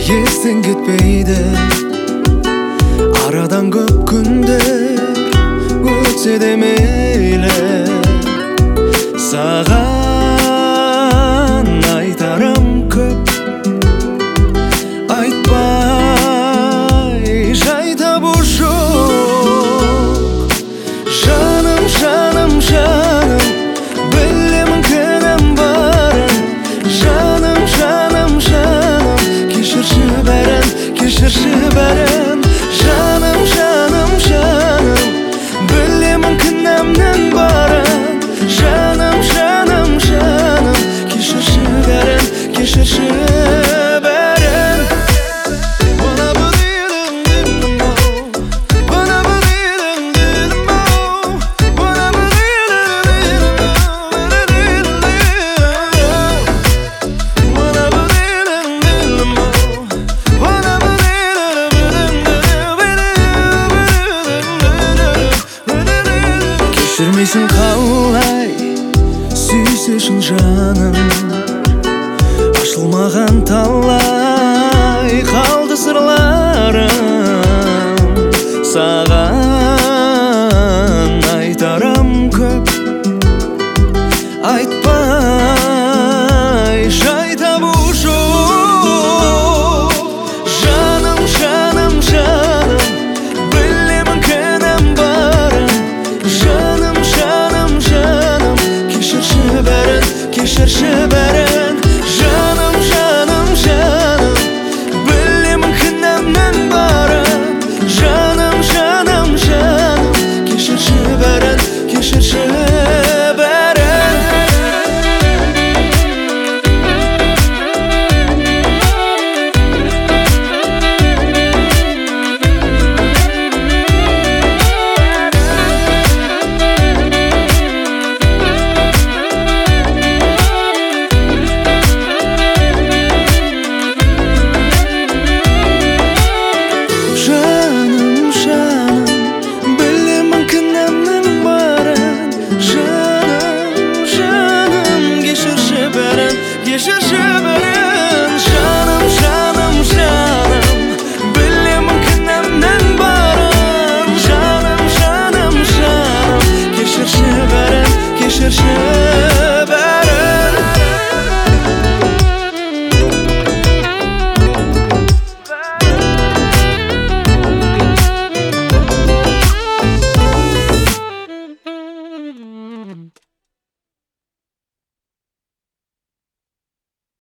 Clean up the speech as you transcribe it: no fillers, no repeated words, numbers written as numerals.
естен кетпейді. Арадан көп күндер өтсе де мейлі, саған айтарым көп. Айтпай жай табу жоқ. Жаным, жаным, жаным, білемін кінәм барын. Жаным, жаным, жаным, кешірші бәрін, кешірші бәрін. Жаным, жаным, жаным, білемін кінәмнің барын. Жаным, жаным, жаным, кешірші бәрін, кешірші бәрін. Кешірмейсің қалай сүйсе шын жаным,